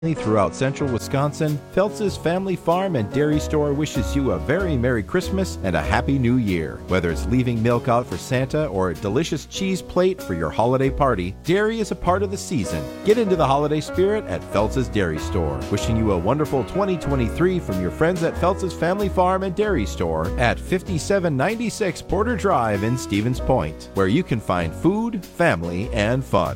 Throughout central Wisconsin, Phelps' Family Farm and Dairy Store wishes you a very Merry Christmas and a Happy New Year. Whether it's leaving milk out for Santa or a delicious cheese plate for your holiday party, dairy is a part of the season. Get into the holiday spirit at Phelps' Dairy Store. Wishing you a wonderful 2023 from your friends at Phelps' Family Farm and Dairy Store at 5796 Porter Drive in Stevens Point, where you can find food, family, and fun.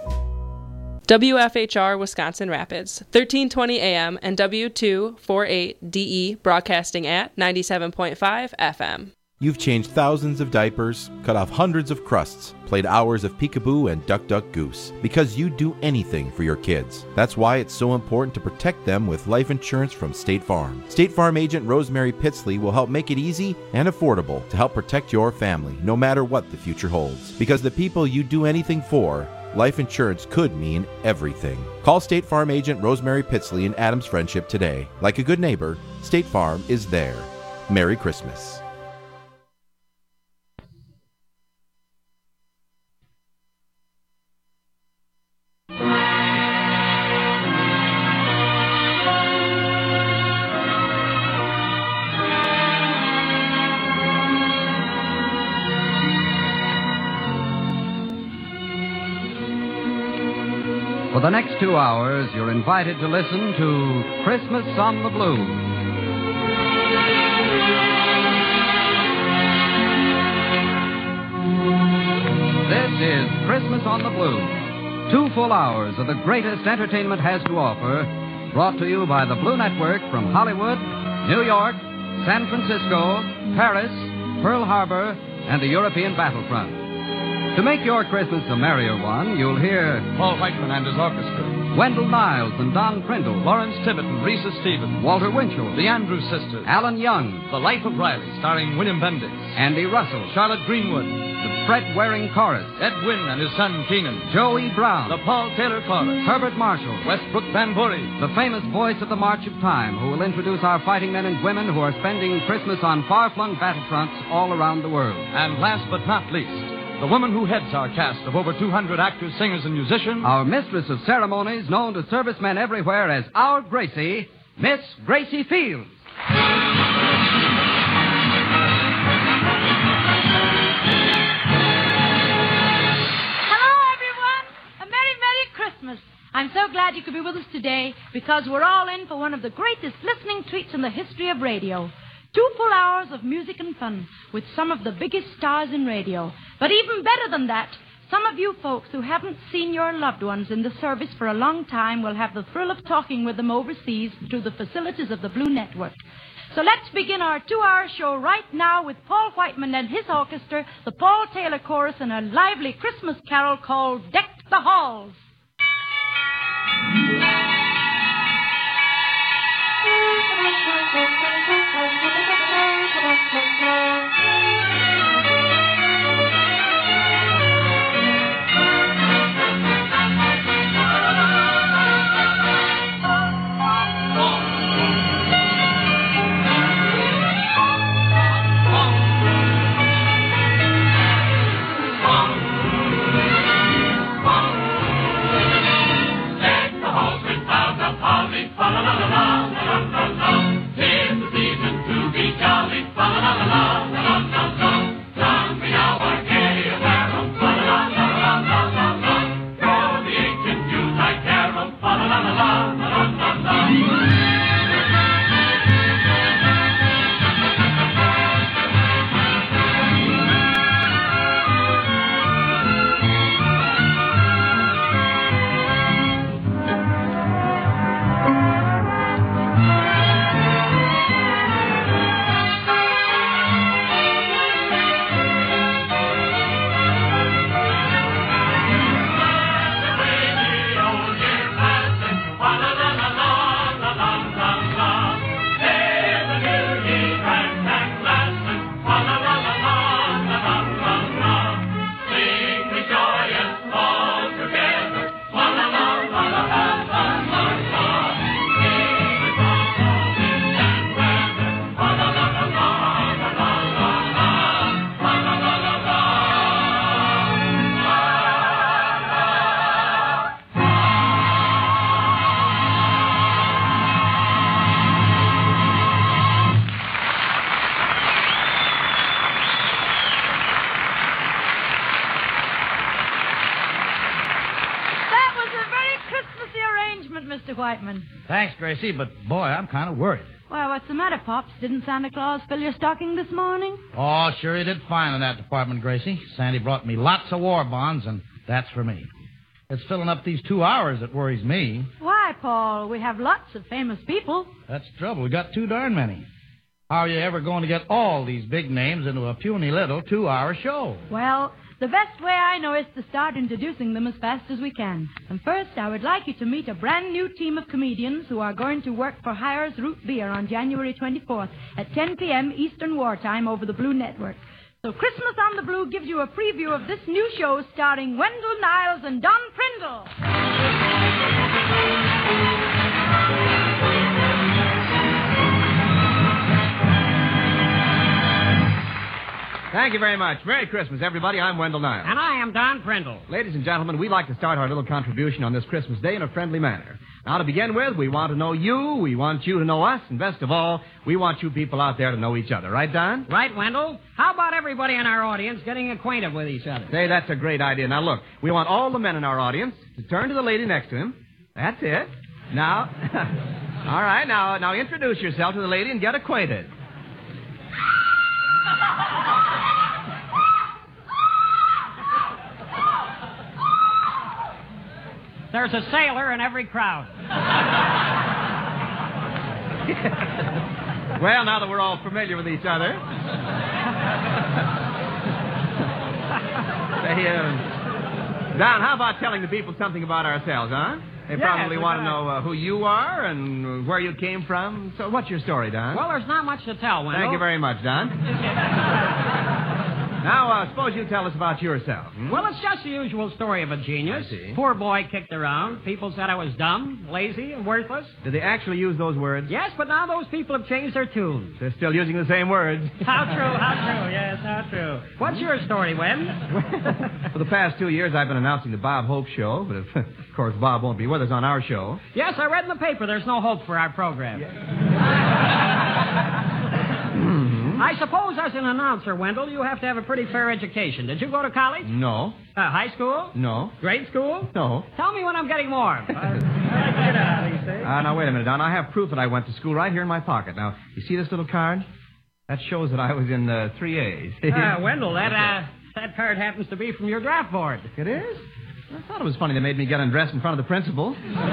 WFHR Wisconsin Rapids, 1320 AM and W248DE broadcasting at 97.5 FM. You've changed thousands of diapers, cut off hundreds of crusts, played hours of peekaboo and duck duck goose, because you do anything for your kids. That's why it's so important to protect them with life insurance from State Farm. State Farm agent Rosemary Pitsley will help make it easy and affordable to help protect your family, no matter what the future holds. Because the people you do anything for, life insurance could mean everything. Call State Farm agent Rosemary Pitsley in Adams Friendship today. Like a good neighbor, State Farm is there. Merry Christmas. For the next 2 hours, you're invited to listen to Christmas on the Blues. This is Christmas on the Blues. 2 full hours of the greatest entertainment has to offer, brought to you by the Blue Network from Hollywood, New York, San Francisco, Paris, Pearl Harbor, and the European battlefront. To make your Christmas a merrier one, you'll hear Paul Whiteman and his orchestra, Wendell Niles and Don Prindle, Lawrence Tibbetts, Risa Stevens, Walter Winchell, the Andrews Sisters, Alan Young, The Life of Riley, starring William Bendix, Andy Russell, Charlotte Greenwood, the Fred Waring Chorus, Ed Wynn and his son Keenan, Joey Brown, the Paul Taylor Chorus, Herbert Marshall, Westbrook Van Bury, the famous voice of the March of Time, who will introduce our fighting men and women who are spending Christmas on far-flung battlefronts all around the world. And last but not least, the woman who heads our cast of over 200 actors, singers, and musicians, our mistress of ceremonies, known to servicemen everywhere as Our Gracie, Miss Gracie Fields. Hello, everyone. A Merry, Merry Christmas. I'm so glad you could be with us today because we're all in for one of the greatest listening treats in the history of radio. 2 full hours of music and fun with some of the biggest stars in radio. But even better than that, some of you folks who haven't seen your loved ones in the service for a long time will have the thrill of talking with them overseas through the facilities of the Blue Network. So let's begin our 2-hour show right now with Paul Whiteman and his orchestra, the Paul Taylor Chorus, and a lively Christmas carol called Deck the Halls. Fa-la-la-la-la, la-la-la-la. 'Tis the season to be jolly, fa-la-la-la-la. Christmas, Mr. Whiteman. Thanks, Gracie, but boy, I'm kind of worried. Well, what's the matter, Pops? Didn't Santa Claus fill your stocking this morning? Oh, sure he did fine in that department, Gracie. Sandy brought me lots of war bonds, and that's for me. It's filling up these 2 hours that worries me. Why, Paul? We have lots of famous people. That's the trouble. We got too darn many. How are you ever going to get all these big names into a puny little 2-hour show? Well, the best way I know is to start introducing them as fast as we can. And first, I would like you to meet a brand new team of comedians who are going to work for Hires Root Beer on January 24th at 10 p.m. Eastern Wartime over the Blue Network. So Christmas on the Blue gives you a preview of this new show starring Wendell Niles and Don Prindle. Thank you very much. Merry Christmas, everybody. I'm Wendell Niles. And I am Don Prindle. Ladies and gentlemen, we'd like to start our little contribution on this Christmas Day in a friendly manner. Now, to begin with, we want to know you, we want you to know us, and best of all, we want you people out there to know each other. Right, Don? Right, Wendell. How about everybody in our audience getting acquainted with each other? Say, that's a great idea. Now, look, we want all the men in our audience to turn to the lady next to him. That's it. Now, all right, now introduce yourself to the lady and get acquainted. There's a sailor in every crowd. Well, now that we're all familiar with each other. Don, how about telling the people something about ourselves, huh? They probably want to know who you are and where you came from. So what's your story, Don? Well, there's not much to tell, Wendell. Thank you very much, Don. Now, suppose you tell us about yourself. Hmm? Well, it's just the usual story of a genius. I see. Poor boy kicked around. People said I was dumb, lazy, and worthless. Did they actually use those words? Yes, but now those people have changed their tune. They're still using the same words. How true, yes, how true. What's your story, Wen? For the past 2 years, I've been announcing the Bob Hope Show, but of course, Bob won't be with us on our show. Yes, I read in the paper there's no hope for our program. I suppose as an announcer, Wendell, you have to have a pretty fair education. Did you go to college? No. High school? No. Grade school? No. Tell me when I'm getting warm. I like to get out, you see. Now, wait a minute, Don. I have proof that I went to school right here in my pocket. Now, you see this little card? That shows that I was in 3A's. Wendell, that card happens to be from your draft board. It is? I thought it was funny they made me get undressed in front of the principal.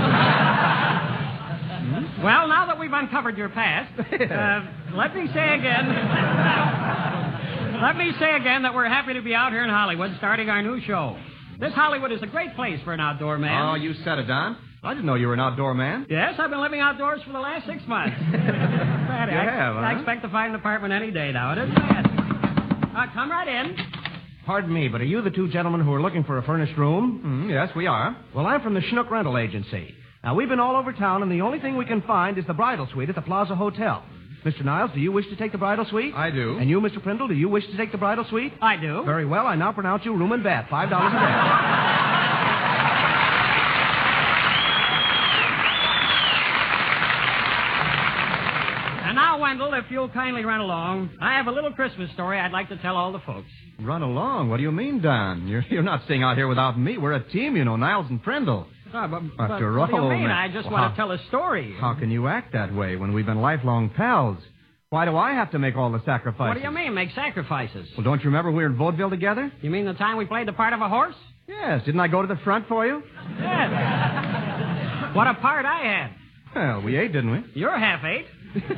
Well, now that we've uncovered your past, let me say again that we're happy to be out here in Hollywood starting our new show. This Hollywood is a great place for an outdoor man. Oh, you said it, Don. I didn't know you were an outdoor man. Yes, I've been living outdoors for the last 6 months. I expect to find an apartment any day now. It isn't bad. Come right in. Pardon me, but are you the two gentlemen who are looking for a furnished room? Yes, we are. Well, I'm from the Schnook Rental Agency. Now, we've been all over town, and the only thing we can find is the bridal suite at the Plaza Hotel. Mr. Niles, do you wish to take the bridal suite? I do. And you, Mr. Prindle, do you wish to take the bridal suite? I do. Very well. I now pronounce you room and bath, $5 a day. And now, Wendell, if you'll kindly run along, I have a little Christmas story I'd like to tell all the folks. Run along? What do you mean, Don? You're not staying out here without me. We're a team, you know, Niles and Prindle. After all, what do you mean? I just want to tell a story. How can you act that way when we've been lifelong pals? Why do I have to make all the sacrifices? What do you mean, make sacrifices? Well, don't you remember we were in vaudeville together? You mean the time we played the part of a horse? Yes. Didn't I go to the front for you? Yes. What a part I had. Well, we ate, didn't we? You're half ate.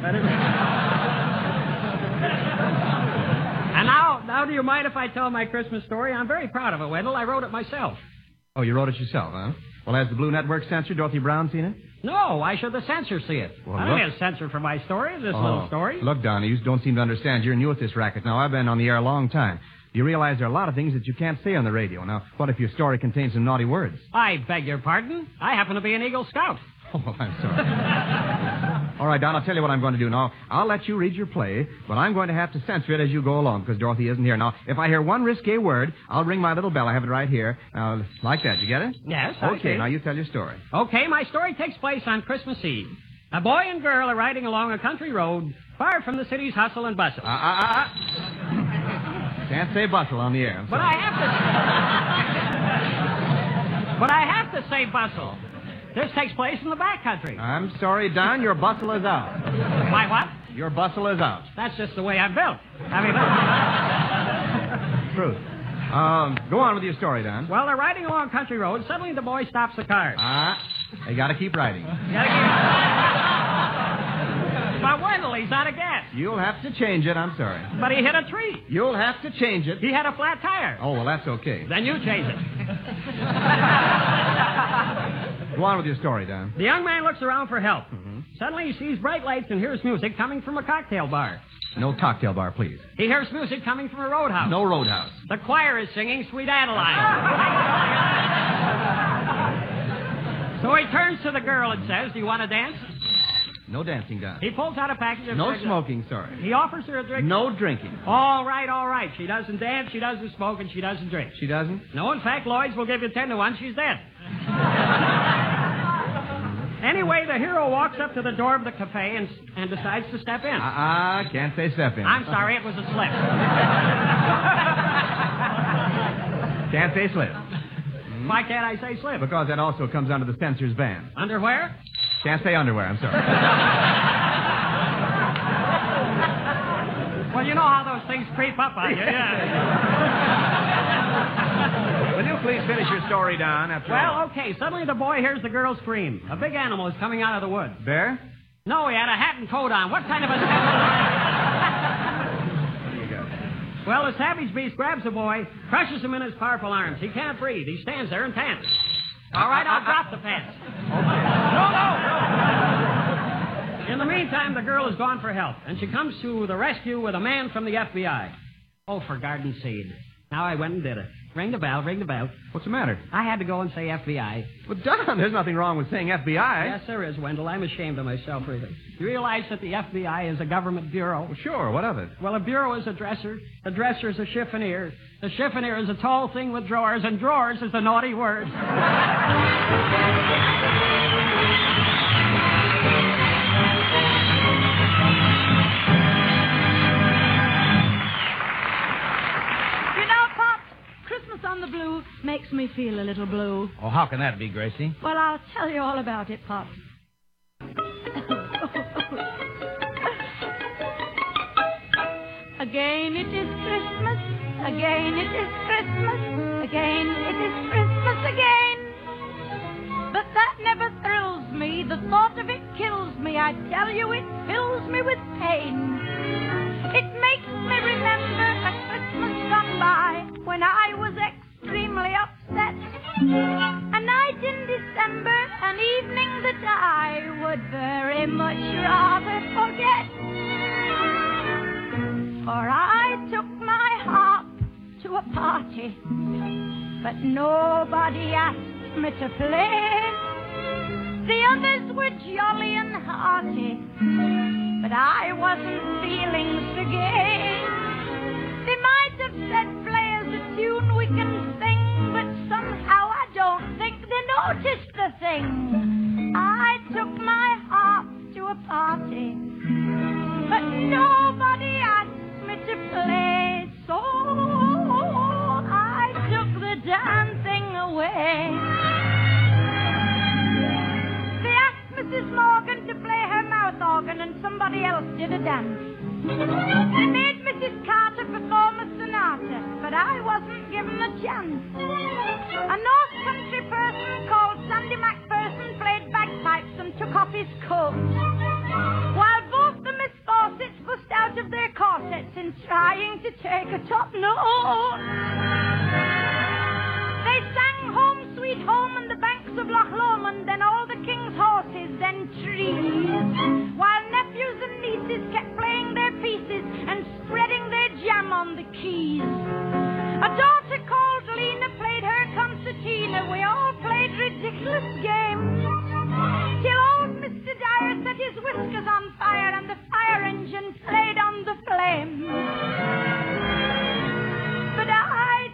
And now, do you mind if I tell my Christmas story? I'm very proud of it, Wendell. I wrote it myself. Oh, you wrote it yourself, huh? Well, has the Blue Network censor, Dorothy Brown, seen it? No, why should the censor see it? Well, I don't need a censor for my story, this little story. Look, Don, you don't seem to understand. You're new at this racket. Now, I've been on the air a long time. You realize there are a lot of things that you can't say on the radio. Now, what if your story contains some naughty words? I beg your pardon? I happen to be an Eagle Scout. Oh, well, I'm sorry. All right, Don, I'll tell you what I'm going to do. Now, I'll let you read your play, but I'm going to have to censor it as you go along because Dorothy isn't here. Now, if I hear one risque word, I'll ring my little bell. I have it right here. Now, like that. You get it? Yes, Okay, now you tell your story. Okay, my story takes place on Christmas Eve. A boy and girl are riding along a country road far from the city's hustle and bustle. Can't say bustle on the air. But I have to say bustle. This takes place in the back country. I'm sorry, Don. Your bustle is out. My what? Your bustle is out. That's just the way I'm built. Truth. Go on with your story, Don. Well, they're riding along country roads. Suddenly the boy stops the car. They got to keep riding. But Wendell, he's out of gas. You'll have to change it. I'm sorry. But he hit a tree. You'll have to change it. He had a flat tire. Oh, well, that's okay. Then you change it. Go on with your story, Don. The young man looks around for help. Mm-hmm. Suddenly he sees bright lights and hears music coming from a cocktail bar. No cocktail bar, please. He hears music coming from a roadhouse. No roadhouse. The choir is singing Sweet Adeline. So he turns to the girl and says, "Do you want to dance?" No dancing, Don. He pulls out a package of No cigarettes. smoking, sorry. He offers her a drink. No drinking. All right. She doesn't dance, she doesn't smoke, and she doesn't drink. She doesn't? No, in fact, Lloyd's will give you 10 to 1. She's dead. Anyway, the hero walks up to the door of the cafe and decides to step in. Can't say step in. I'm sorry, it was a slip. Can't say slip. Why can't I say slip? Because that also comes under the censor's ban. Underwear? Can't say underwear, I'm sorry. Well, you know how those things creep up on you, yeah. Will you please finish your story, Don? Well, okay. Suddenly the boy hears the girl scream. A big animal is coming out of the woods. Bear? No, he had a hat and coat on. What kind of a... There you go. Well, the savage beast grabs the boy, crushes him in his powerful arms. He can't breathe. He stands there and pants. All right, I'll drop the pants. Okay. No. In the meantime, the girl has gone for help, and she comes to the rescue with a man from the FBI. Oh, for garden seed. Now I went and did it. Ring the bell, ring the bell. What's the matter? I had to go and say FBI. Well, Don, there's nothing wrong with saying FBI. Yes, there is, Wendell. I'm ashamed of myself, really. You realize that the FBI is a government bureau? Well, sure. What of it? Well, a bureau is a dresser. A dresser is a chiffonier. The chiffonier is a tall thing with drawers, and drawers is a naughty word. On the blue makes me feel a little blue. Oh, how can that be, Gracie? Well, I'll tell you all about it, Pop. Again it is Christmas, again it is Christmas, again it is Christmas again. But that never thrills me, the thought of it kills me, I tell you it fills me with pain. It makes me remember a Christmas gone by when I was extremely upset. A night in December, an evening that I would very much rather forget. For I took my harp to a party, but nobody asked me to play. The others were jolly and hearty, but I wasn't feeling so gay. They might have said, play us a tune we can sing, but somehow I don't think they noticed the thing. I took my harp to a party, but nobody asked me to play, so I took the damn thing away. They asked Mrs. Morgan to play her mouth organ, and somebody else did a dance. They made Mrs. Carter perform a sonata, but I wasn't given a chance. A North Country person called Sandy MacPherson played bagpipes and took off his coat, while both the Miss Fawcett's bust out of their corsets in trying to take a top note. They sang Home Sweet Home and the banks of Loch Lomond, then all the king's horses, then trees, while nephews and nieces kept playing their pieces and spreading their jam on the keys. A daughter called Lena played her concertina. We all played ridiculous games, till old Mr. Dyer set his whiskers on fire and the fire engine played on the flames. But I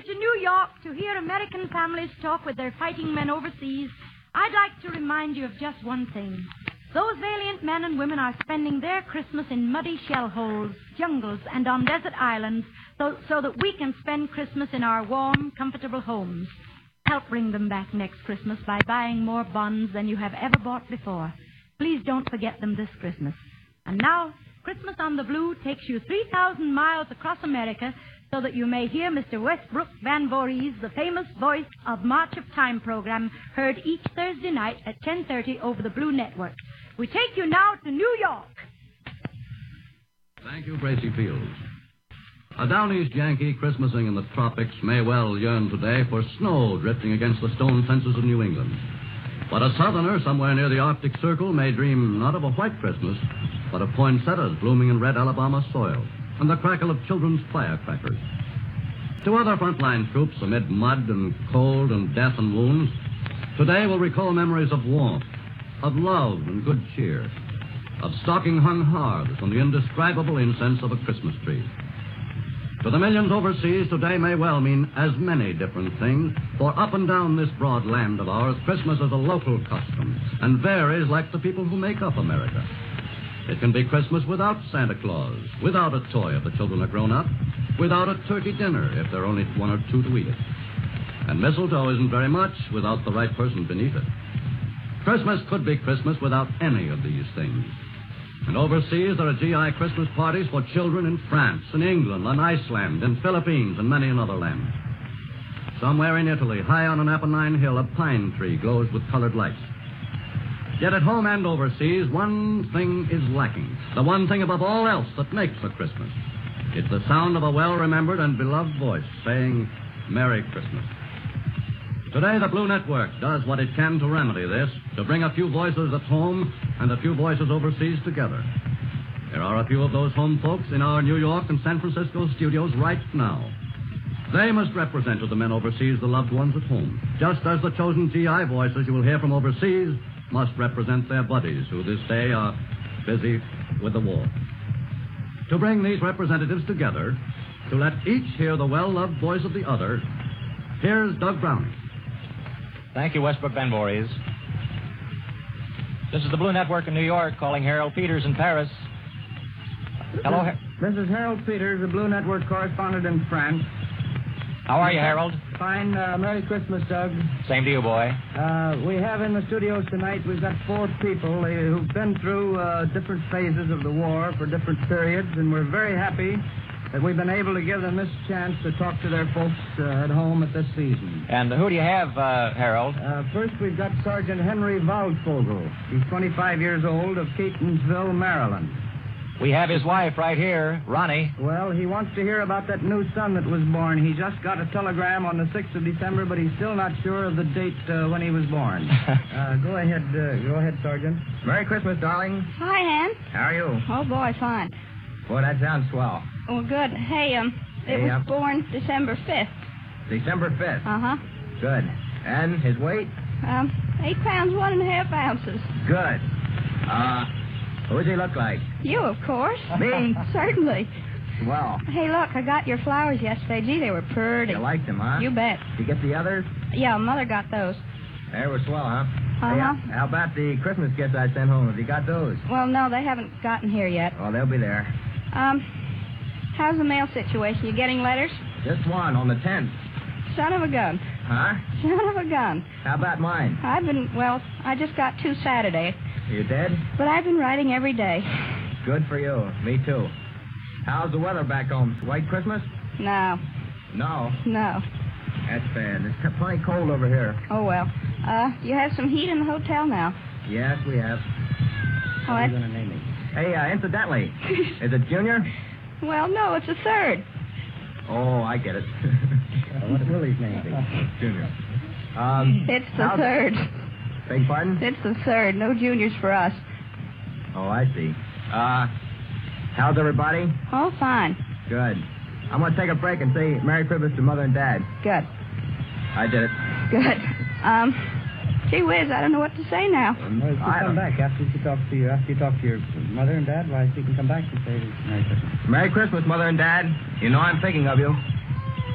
to New York to hear American families talk with their fighting men overseas, I'd like to remind you of just one thing. Those valiant men and women are spending their Christmas in muddy shell holes, jungles, and on desert islands so that we can spend Christmas in our warm, comfortable homes. Help bring them back next Christmas by buying more bonds than you have ever bought before. Please don't forget them this Christmas. And now, Christmas on the Blue takes you 3,000 miles across America so that you may hear Mr. Westbrook Van Voorhees, the famous voice of March of Time program, heard each Thursday night at 10:30 over the Blue Network. We take you now to New York. Thank you, Gracie Fields. A down east Yankee Christmasing in the tropics may well yearn today for snow drifting against the stone fences of New England. But a southerner somewhere near the Arctic Circle may dream not of a white Christmas, but of poinsettias blooming in red Alabama soil and the crackle of children's firecrackers. To other frontline troops amid mud and cold and death and wounds, today will recall memories of warmth, of love and good cheer, of stocking-hung hearths and the indescribable incense of a Christmas tree. To the millions overseas, today may well mean as many different things, for up and down this broad land of ours, Christmas is a local custom and varies like the people who make up America. It can be Christmas without Santa Claus, without a toy if the children are grown up, without a turkey dinner if there are only one or two to eat it. And mistletoe isn't very much without the right person beneath it. Christmas could be Christmas without any of these things. And overseas, there are GI Christmas parties for children in France, in England, in Iceland, in Philippines, and many another land. Somewhere in Italy, high on an Apennine hill, a pine tree glows with colored lights. Yet at home and overseas, one thing is lacking. The one thing above all else that makes a Christmas. It's the sound of a well-remembered and beloved voice saying, Merry Christmas. Today, the Blue Network does what it can to remedy this, to bring a few voices at home and a few voices overseas together. There are a few of those home folks in our New York and San Francisco studios right now. They must represent to the men overseas the loved ones at home, just as the chosen GI voices you will hear from overseas must represent their buddies who this day are busy with the war. To bring these representatives together, to let each hear the well-loved voice of the other, here's Doug Browning. Thank you, Westbrook Van Voorhees. This is the Blue Network in New York calling Harold Peters in Paris. Hello, This is Harold Peters, the Blue Network correspondent in France. How are you, Harold? Fine. Merry Christmas, Doug. Same to you, boy. We have in the studios tonight, we've got 4 people who've been through different phases of the war for different periods, and we're very happy that we've been able to give them this chance to talk to their folks at home at this season. And who do you have, Harold? First, we've got Sergeant Henry Waldvogel. He's 25 years old, of Catonsville, Maryland. We have his wife right here, Ronnie. Well, he wants to hear about that new son that was born. He just got a telegram on the 6th of December, but he's still not sure of the date when he was born. Go ahead, Sergeant. Merry Christmas, darling. Hi, Hen. How are you? Oh, boy, fine. Boy, that sounds swell. Oh, good. Hey, it was born December 5th. December 5th? Uh-huh. Good. And his weight? 8 pounds, 1.5 ounces. Good. Who does he look like? You, of course. Me? Certainly. Well. Hey, look, I got your flowers yesterday. Gee, they were pretty. You liked them, huh? You bet. Did you get the others? Yeah, Mother got those. They were swell, huh? Uh-huh. Hey, how about the Christmas gifts I sent home? Have you got those? Well, no, they haven't gotten here yet. Well, they'll be there. How's the mail situation? You getting letters? Just one on the 10th. Son of a gun. Huh? Son of a gun. How about mine? I just got 2 Saturday. You did? But I've been writing every day. Good for you. Me, too. How's the weather back home? White Christmas? No. No? No. That's bad. It's plenty cold over here. Oh, well. You have some heat in the hotel now? Yes, we have. Oh, what are you going to name me? Hey, incidentally, is it Junior? Well, no, it's a 3rd. Oh, I get it. What will his name be? Junior. It's the 3rd. Beg pardon? It's the 3rd. No juniors for us. Oh, I see. How's everybody? Oh, fine. Good. I'm going to take a break and say Merry Christmas to Mother and Dad. Good. I did it. Good. Gee whiz, I don't know what to say now. She can come back after you talk to your mother and dad. Why, she can come back and say Merry Christmas. Merry Christmas, Mother and Dad. You know I'm thinking of you.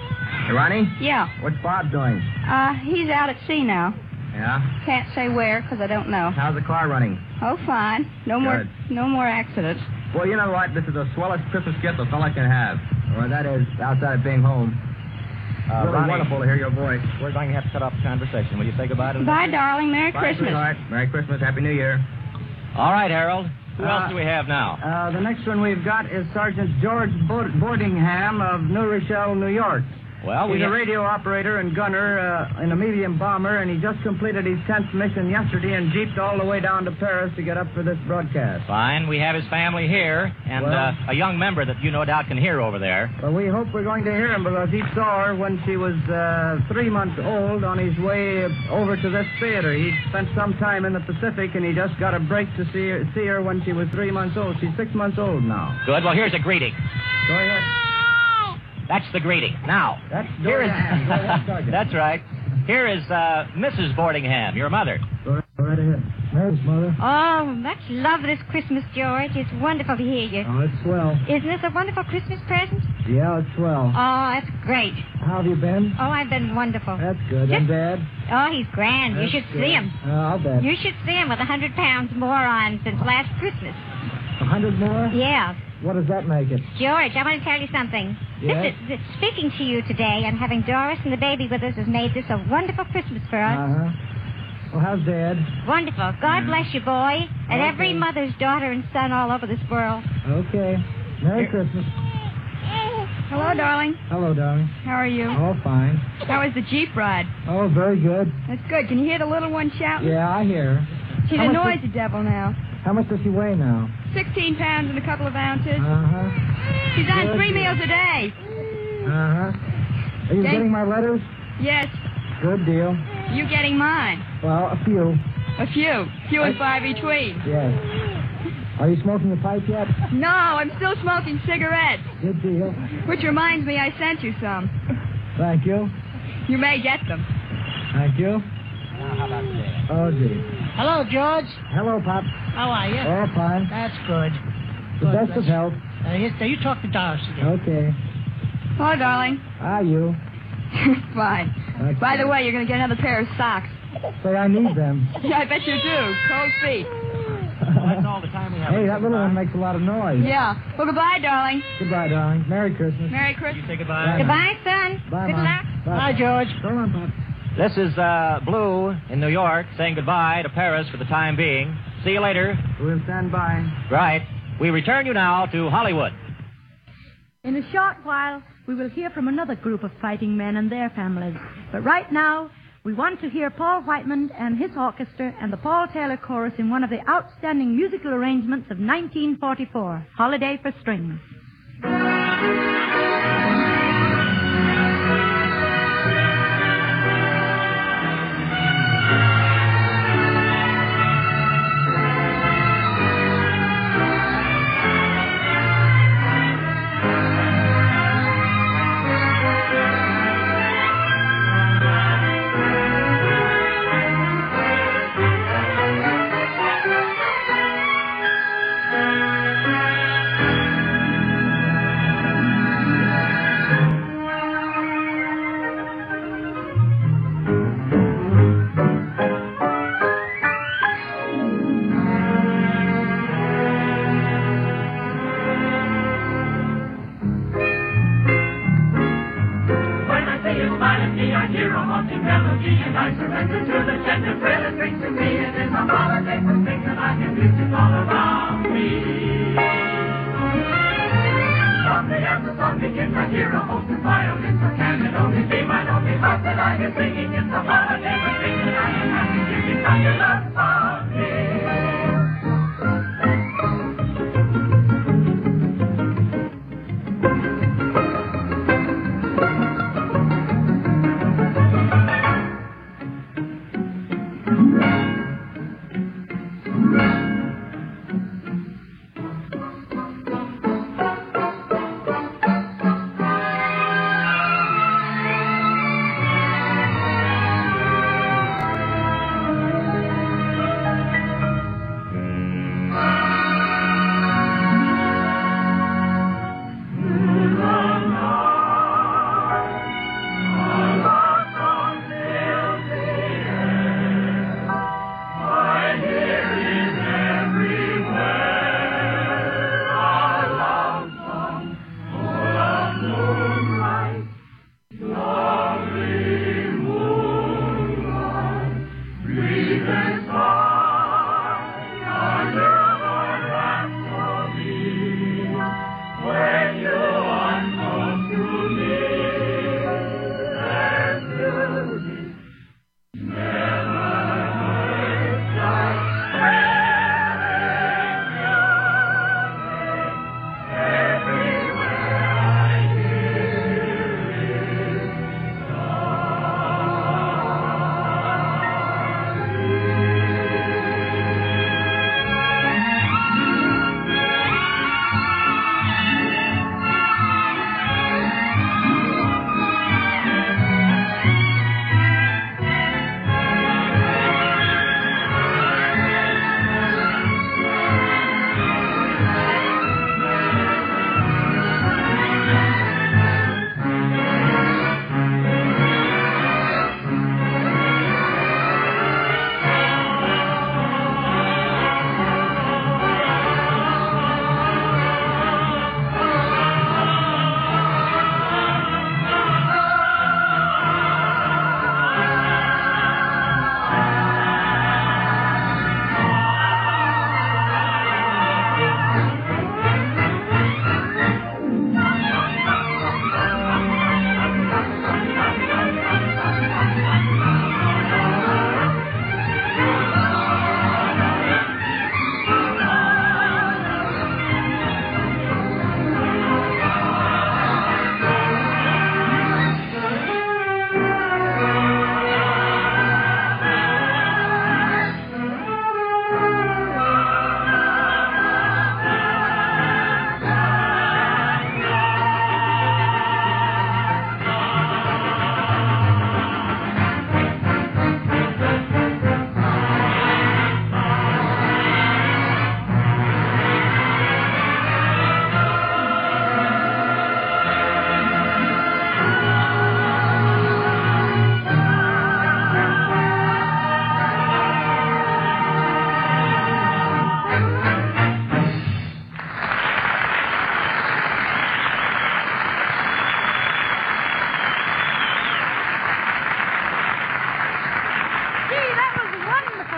Hey, Ronnie? Yeah. What's Bob doing? He's out at sea now. Yeah? Can't say where, because I don't know. How's the car running? Oh, fine. No more accidents. Well, you know what? This is the swellest Christmas gift a fella can have. Well, that is, outside of being home. Really Ronnie, wonderful to hear your voice. we're going to have to cut off the conversation. Will you say goodbye to the Bye, listeners? darling. Merry Bye, Christmas. sweetheart. Merry Christmas. Happy New Year. All right, Harold. Who else do we have now? The next one we've got is Sergeant George Boardingham of New Rochelle, New York. Well, He's a radio operator and gunner in a medium bomber, and he just completed his 10th mission yesterday and jeeped all the way down to Paris to get up for this broadcast. Fine. We have his family here, and a young member that you no doubt can hear over there. Well, we hope we're going to hear him because he saw her when she was 3 months old on his way over to this theater. He spent some time in the Pacific, and he just got a break to see her when she was 3 months old. She's 6 months old now. Good. Well, here's a greeting. Go ahead. That's the greeting. Now, here is... That's right. Here is Mrs. Boardingham, your mother. Go right ahead. There's Mother. Oh, much love this Christmas, George. It's wonderful to hear you. Oh, it's swell. Isn't this a wonderful Christmas present? Yeah, it's swell. Oh, that's great. How have you been? Oh, I've been wonderful. That's good. And Dad? Oh, he's grand. That's you should good. see him. I'll bet. You should see him with 100 pounds more on since last Christmas. 100 more? Yeah. What does that make it? George, I want to tell you something. Yes? Speaking to you today and having Doris and the baby with us has made this a wonderful Christmas for us. Uh-huh. Well, how's Dad? Wonderful. God bless you, boy. And Okay. every mother's daughter and son all over this world. Okay. Merry Christmas. Hello, darling. Hello, darling. How are you? Oh, fine. How was the Jeep ride? Oh, very good. That's good. Can you hear the little one shouting? Yeah, I hear her. She's How a much noisy devil now. How much does she weigh now? 16 pounds and a couple of ounces. Uh-huh. She's on Good 3 deal. meals a day. Uh-huh. Are you Thank- getting my letters? Yes. Good deal. You getting mine? Well, a few. A few. Few and far between. Yes. Are you smoking a pipe yet? No, I'm still smoking cigarettes. Good deal. Which reminds me, I sent you some. Thank you. You may get them. Thank you. Now, how about today? Oh, gee. Hello, George. Hello, Pop. How are you? Oh, fine. That's good. The Good, best of bless. health. You talk to Doris again. Okay. Hello, darling. How are you? Fine. That's By the good. way, you're going to get another pair of socks. Say, I need them. Yeah, I bet you do. Cold feet. Well, that's all the time we have. Hey, that little one makes a lot of noise. Yeah. Well, goodbye, darling. Goodbye, darling. Merry Christmas. Merry You Christmas. say goodbye. Goodbye, son. Bye, Good Mom. luck. Bye, George. So long, Pop. This is Blue in New York saying goodbye to Paris for the time being. See you later. We'll stand by. Right. We return you now to Hollywood. In a short while, we will hear from another group of fighting men and their families. But right now, we want to hear Paul Whiteman and his orchestra and the Paul Taylor Chorus in one of the outstanding musical arrangements of 1944, Holiday for Strings.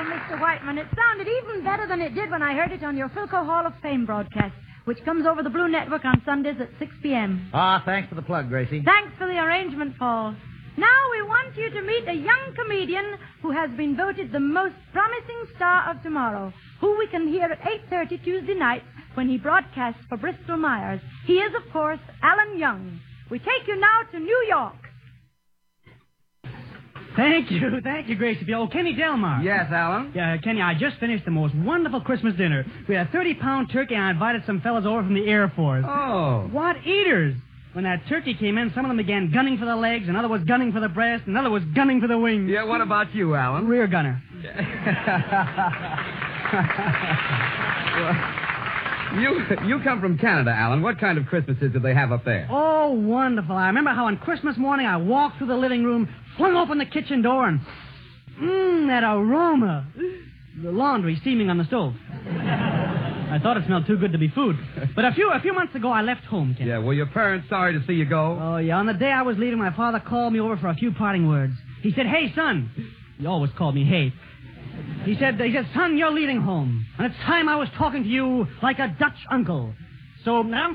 Mr. Whiteman, it sounded even better than it did when I heard it on your Philco Hall of Fame broadcast, which comes over the Blue Network on Sundays at 6 p.m. Ah, thanks for the plug, Gracie. Thanks for the arrangement, Paul. Now we want you to meet a young comedian who has been voted the most promising star of tomorrow, who we can hear at 8:30 Tuesday nights when he broadcasts for Bristol Myers. He is, of course, Alan Young. We take you now to New York. Thank you, Gracie. Oh, Kenny Delmar. Yes, Alan? Yeah, Kenny, I just finished the most wonderful Christmas dinner. We had a 30-pound turkey, and I invited some fellas over from the Air Force. Oh. What eaters! When that turkey came in, some of them began gunning for the legs, another was gunning for the breast, another was gunning for the wings. Yeah, what about you, Alan? Rear gunner. You come from Canada, Alan. What kind of Christmases do they have up there? Oh, wonderful. I remember how on Christmas morning I walked through the living room, flung open the kitchen door, and that aroma. The laundry steaming on the stove. I thought it smelled too good to be food. But a few months ago, I left home, Ken. Yeah, were your parents sorry to see you go? Oh, yeah. On the day I was leaving, my father called me over for a few parting words. He said, "Hey, son." He always called me Hey. He said, "Son, you're leaving home. And it's time I was talking to you like a Dutch uncle. So, Yes,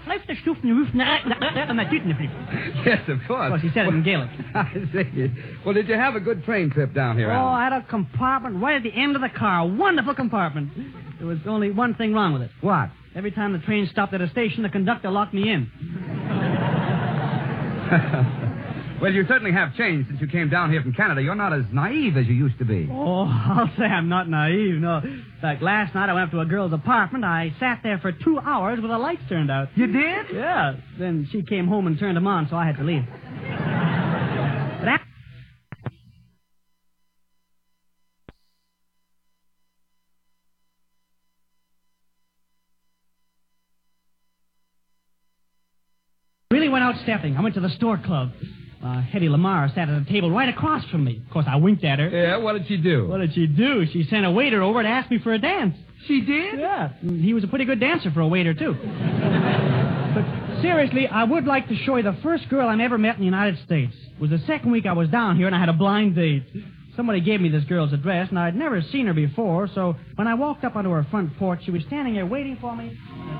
of course. Of course, he said it in Gaelic. I see. Well, did you have a good train trip down here, Oh, Alan? I had a compartment right at the end of the car. A wonderful compartment. There was only one thing wrong with it. What? Every time the train stopped at a station, the conductor locked me in. Well, you certainly have changed since you came down here from Canada. You're not as naive as you used to be. Oh, I'll say I'm not naive, no. In fact, last night I went up to a girl's apartment. I sat there for 2 hours with the lights turned out. You did? Yeah. Then she came home and turned them on, so I had to leave. Really went out stepping. I went to the store club. Hetty Lamar sat at a table right across from me. Of course, I winked at her. Yeah, what did she do? What did she do? She sent a waiter over to ask me for a dance. She did? Yeah. He was a pretty good dancer for a waiter, too. But seriously, I would like to show you the first girl I ever met in the United States. It was the second week I was down here, and I had a blind date. Somebody gave me this girl's address, and I'd never seen her before, so when I walked up onto her front porch, she was standing there waiting for me.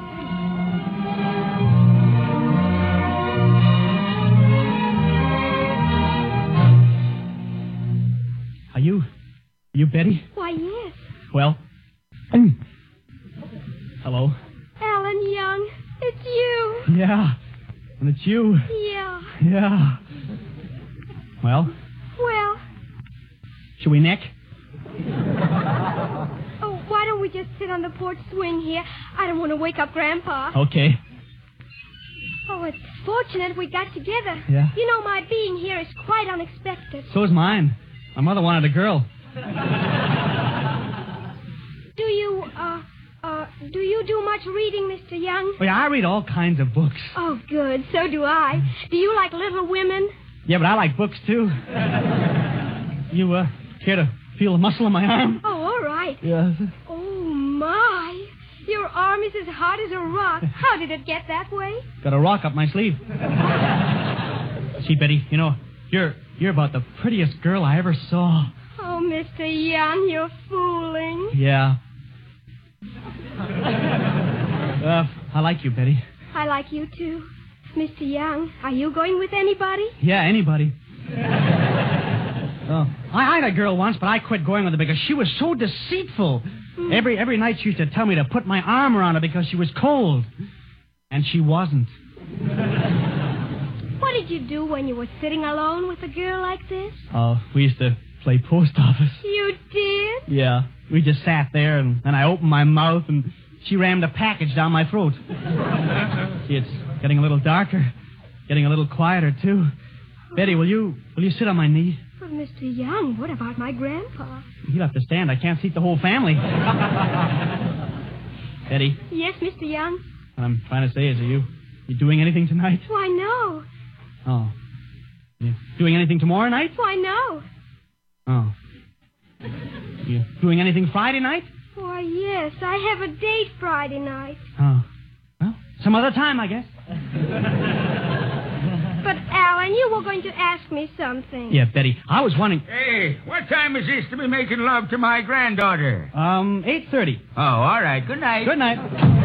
Are you Betty? Why, yes. Well, hello. Alan Young, it's you. Yeah, and it's you. Yeah. Yeah. Well, Well, should we neck? oh, why don't we just sit on the porch swing here? I don't want to wake up Grandpa. Okay. Oh, it's fortunate we got together. Yeah. You know, my being here is quite unexpected. So is mine. My mother wanted a girl. Do you do much reading, Mr. Young? Oh, yeah, I read all kinds of books. Oh, good. So do I. Do you like Little Women? Yeah, but I like books, too. You, care to feel the muscle in my arm? Oh, all right. Yes. Oh, my. Your arm is as hard as a rock. How did it get that way? Got a rock up my sleeve. See, Betty, you know, you're about the prettiest girl I ever saw. Oh, Mr. Young, you're fooling. Yeah. I like you, Betty. I like you, too. Mr. Young, are you going with anybody? Yeah, anybody. Oh, I had a girl once, but I quit going with her because she was so deceitful. Every night she used to tell me to put my arm around her because she was cold. And she wasn't. What did you do when you were sitting alone with a girl like this? Oh, we used to play post office. You did? Yeah. We just sat there, and I opened my mouth, and she rammed a package down my throat. See, it's getting a little darker, getting a little quieter, too. Betty, will you sit on my knee? But, Mr. Young, what about my grandpa? He'll have to stand. I can't seat the whole family. Betty, Yes, Mr. Young? what I'm trying to say is, are you doing anything tonight? Why, no. Oh. You doing anything tomorrow night? Why, no. Oh. You doing anything Friday night? Why, yes, I have a date Friday night. Oh. Well, some other time, I guess. But, Alan, you were going to ask me something. Yeah, Betty, I was wondering... Hey, what time is this to be making love to my granddaughter? 8:30. Oh, all right. Good night. Good night.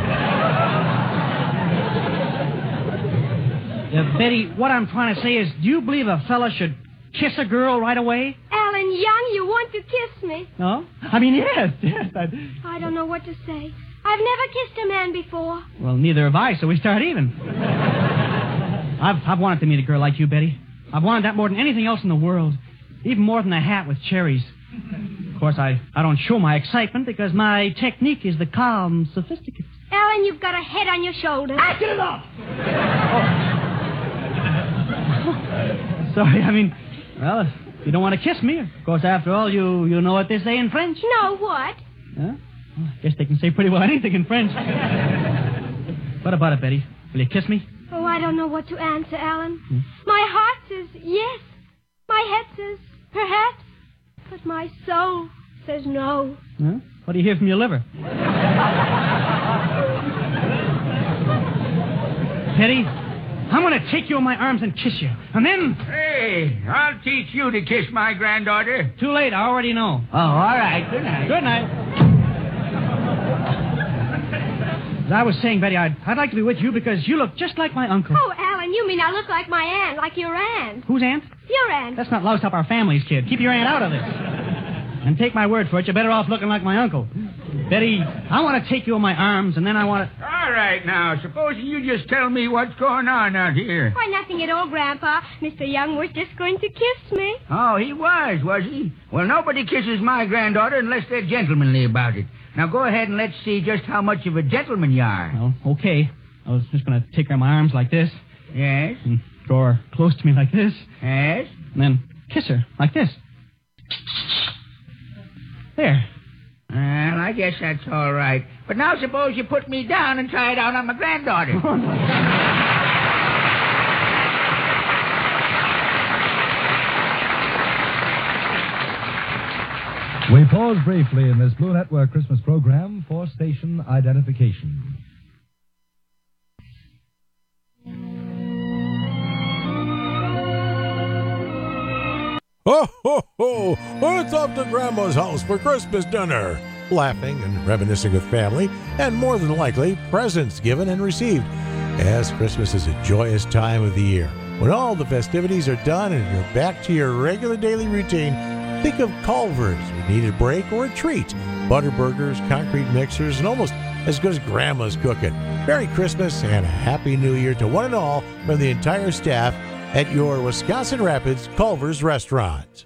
Betty, what I'm trying to say is, do you believe a fella should kiss a girl right away? Alan Young, you want to kiss me? No? I mean, yes. I don't know what to say. I've never kissed a man before. Well, neither have I, so we start even. I've wanted to meet a girl like you, Betty. I've wanted that more than anything else in the world. Even more than a hat with cherries. Of course, I don't show my excitement because my technique is the calm, sophisticated. Alan, you've got a head on your shoulders. Get it off! Sorry, I mean, well, if you don't want to kiss me, of course, after all, you know what they say in French? No, what? Huh? Well, I guess they can say pretty well anything in French. What about it, Betty? Will you kiss me? Oh, I don't know what to answer, Alan. My heart says yes. My head says perhaps. But my soul says no. Huh? What do you hear from your liver? Betty, I'm going to take you in my arms and kiss you. And then... Hey, I'll teach you to kiss my granddaughter. Too late. I already know. Oh, all right. Good night. Good night. As I was saying, Betty, I'd like to be with you because you look just like my uncle. Oh, Alan, you mean I look like my aunt, like your aunt. Whose aunt? Your aunt. Let's not louse up our families, kid. Keep your aunt out of this. And take my word for it, you're better off looking like my uncle. Betty, I want to take you in my arms, and then I want to... All right, now, supposing you just tell me what's going on out here. Why, nothing at all, Grandpa. Mr. Young was just going to kiss me. Oh, he was he? Well, nobody kisses my granddaughter unless they're gentlemanly about it. Now, go ahead and let's see just how much of a gentleman you are. Well, okay. I was just going to take her in my arms like this. Yes? And draw her close to me like this. Yes? And then kiss her like this. There. Well, I guess that's all right. But now suppose you put me down and try it out on my granddaughter. We pause briefly in this Blue Network Christmas program for station identification. Ho, ho, ho! It's off to Grandma's house for Christmas dinner. Laughing and reminiscing with family, and more than likely, presents given and received, as Christmas is a joyous time of the year. When all the festivities are done and you're back to your regular daily routine, think of Culver's. We need a break or a treat. Butter burgers, concrete mixers, and almost as good as Grandma's cooking. Merry Christmas and a Happy New Year to one and all from the entire staff at your Wisconsin Rapids Culver's restaurant.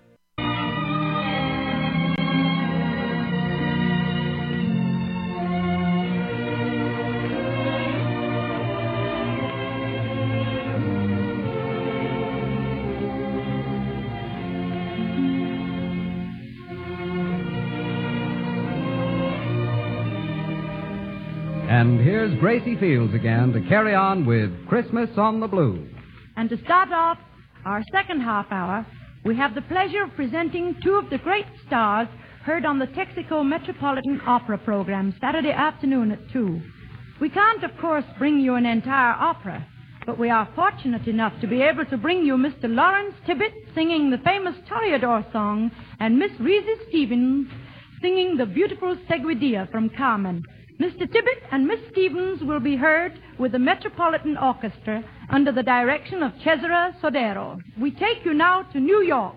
And here's Gracie Fields again to carry on with Christmas on the Blues. And to start off our second half hour, we have the pleasure of presenting two of the great stars heard on the Texaco Metropolitan Opera program Saturday afternoon at 2. We can't, of course, bring you an entire opera, but we are fortunate enough to be able to bring you Mr. Lawrence Tibbett singing the famous Toreador song and Miss Reese Stevens singing the beautiful Seguidilla from Carmen. Mr. Tibbett and Miss Stevens will be heard with the Metropolitan Orchestra under the direction of Cesare Sodero. We take you now to New York.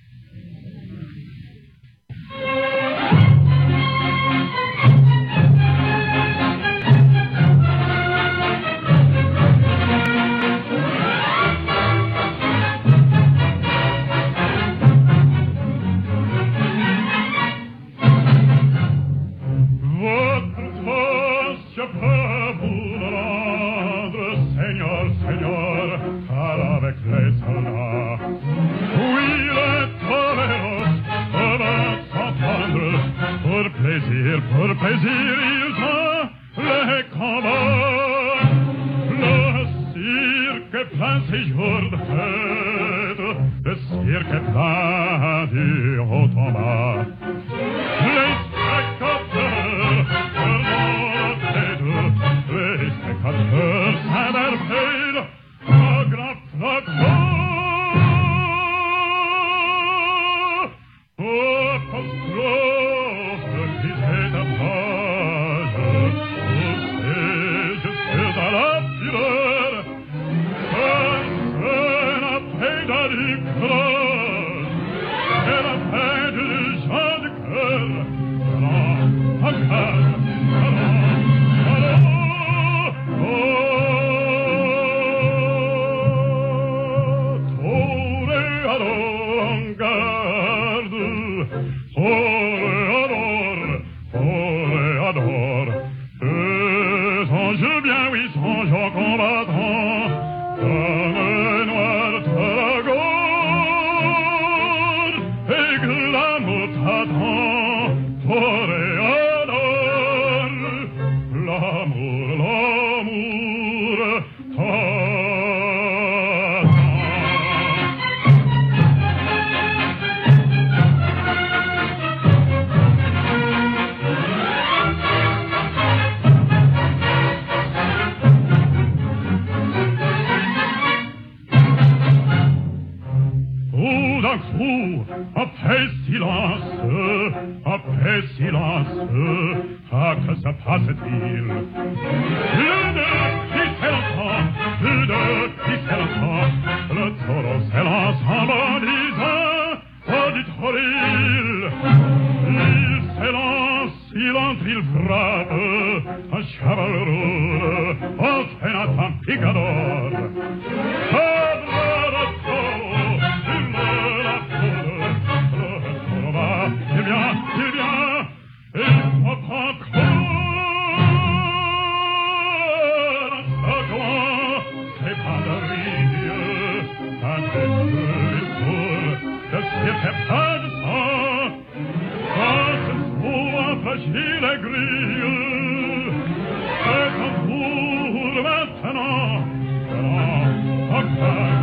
Pour plaisir, il t'a les combats. Le cirque plein séjour de fête, le cirque plein du haut en bas. Les spectateurs, les spectateurs s'interpellent, le grand floc et que l'amour t'attend, toréador. L'amour t'attend. D'un coup, après silence, ah, que se passe-t-il? Plus depuis si longtemps, le taureau s'élance en bondissant, auditoril. Il s'élance, il entre, il frappe, un chevaleureux, entraînant un picador. Il vient, il faut encore un second, c'est pas de rivière, un détour, de cirque pas de sang, quand se trouve un fragile aigri, c'est un tour maintenant, encore,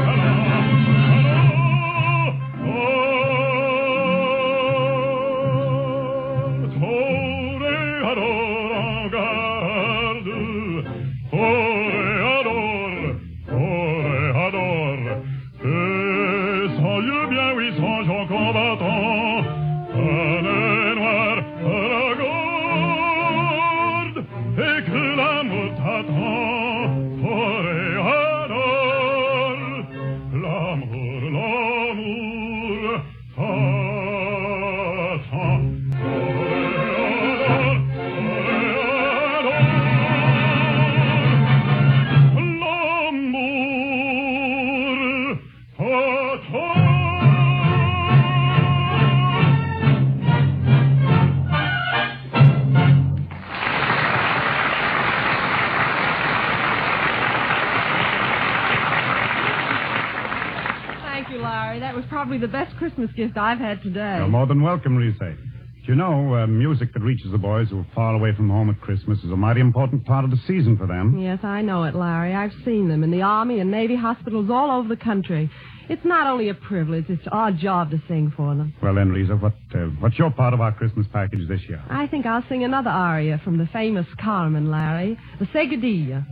Probably the best Christmas gift I've had today. You're more than welcome, Lise. Do you know, music that reaches the boys who are far away from home at Christmas is a mighty important part of the season for them. Yes, I know it, Larry. I've seen them in the Army and Navy hospitals all over the country. It's not only a privilege, it's our job to sing for them. Well then, Lisa, what's your part of our Christmas package this year? I think I'll sing another aria from the famous Carmen, Larry, the Seguidilla.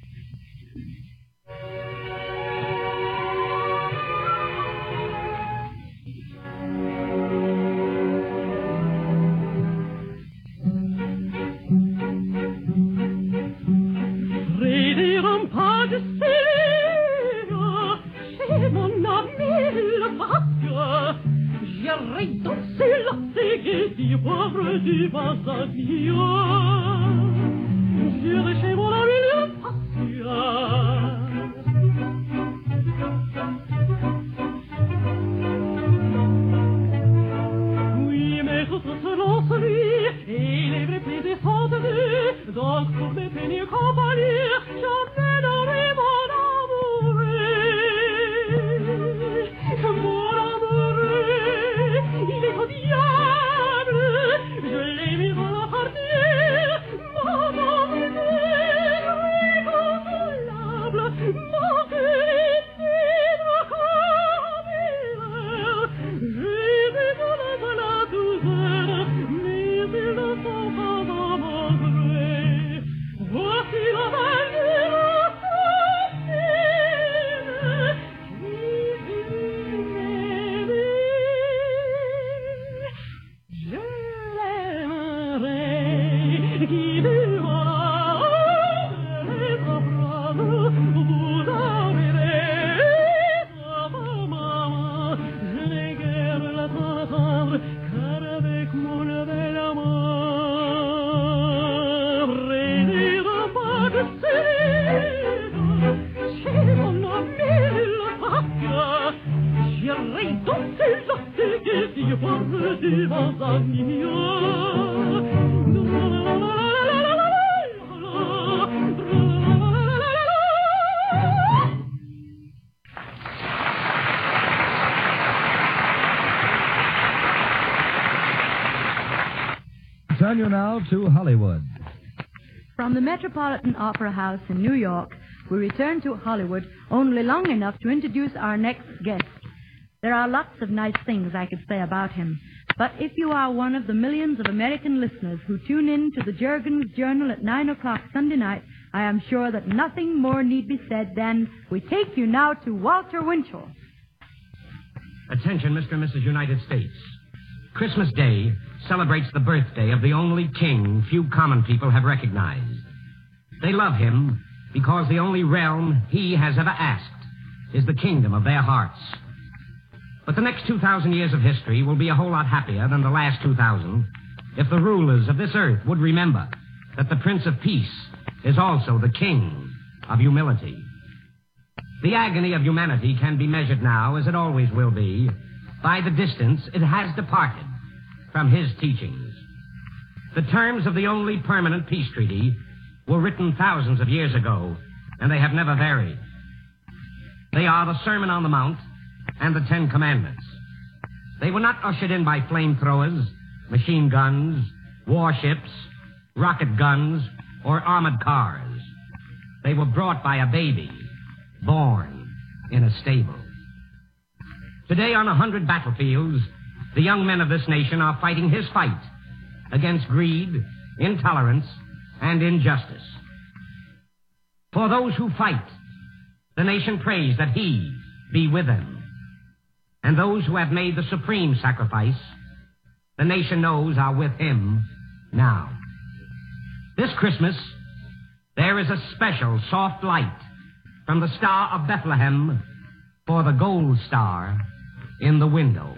J'irai danser la séguédille, pauvre du Mazaglia. J'irai chez mon ami le patient. Oui, mais tout se lance lui, et les vrais plaisirs sont de lui. Donc pour me tenir compagnie, j'emmènerai mon amoureux. Il est au diable, je l'ai mis dans la partie, maman est inconsolable, mon cœur est j'ai désolé de la douceur, mais ils ne sont pas à mon gré. Voici la valeur. turn you now to Hollywood. From the Metropolitan Opera House in New York, we return to Hollywood only long enough to introduce our next guest. There are lots of nice things I could say about him, but if you are one of the millions of American listeners who tune in to the Juergens Journal at 9 o'clock Sunday night, I am sure that nothing more need be said than we take you now to Walter Winchell. Attention, Mr. and Mrs. United States. Christmas Day celebrates the birthday of the only king few common people have recognized. They love him because the only realm he has ever asked is the kingdom of their hearts. But the next 2,000 years of history will be a whole lot happier than the last 2,000 if the rulers of this earth would remember that the Prince of Peace is also the King of Humility. The agony of humanity can be measured now, as it always will be, by the distance it has departed from his teachings. The terms of the only permanent peace treaty were written thousands of years ago, and they have never varied. They are the Sermon on the Mount and the Ten Commandments. They were not ushered in by flamethrowers, machine guns, warships, rocket guns, or armored cars. They were brought by a baby, born in a stable. Today, on 100 battlefields, the young men of this nation are fighting his fight against greed, intolerance, and injustice. For those who fight, the nation prays that he be with them. And those who have made the supreme sacrifice, the nation knows are with him now. This Christmas, there is a special soft light from the Star of Bethlehem for the gold star in the window.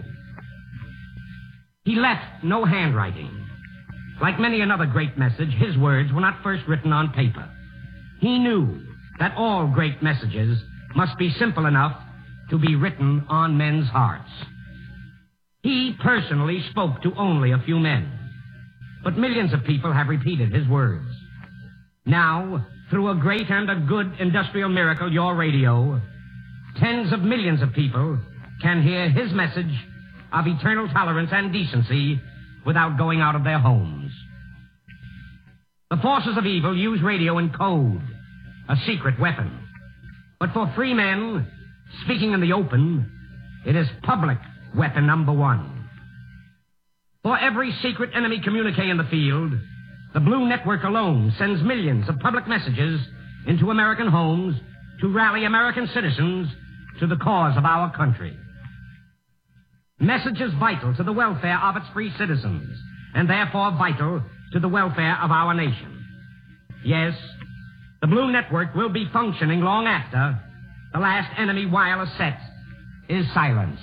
He left no handwriting. Like many another great message, his words were not first written on paper. He knew that all great messages must be simple enough to be written on men's hearts. He personally spoke to only a few men, but millions of people have repeated his words. Now, through a great and a good industrial miracle, your radio, tens of millions of people can hear his message of eternal tolerance and decency without going out of their homes. The forces of evil use radio in code, a secret weapon. But for free men, speaking in the open, it is public weapon number one. For every secret enemy communique in the field, the Blue Network alone sends millions of public messages into American homes to rally American citizens to the cause of our country. Messages vital to the welfare of its free citizens, and therefore vital to the welfare of our nation. Yes, the Blue Network will be functioning long after the last enemy wireless set is silenced.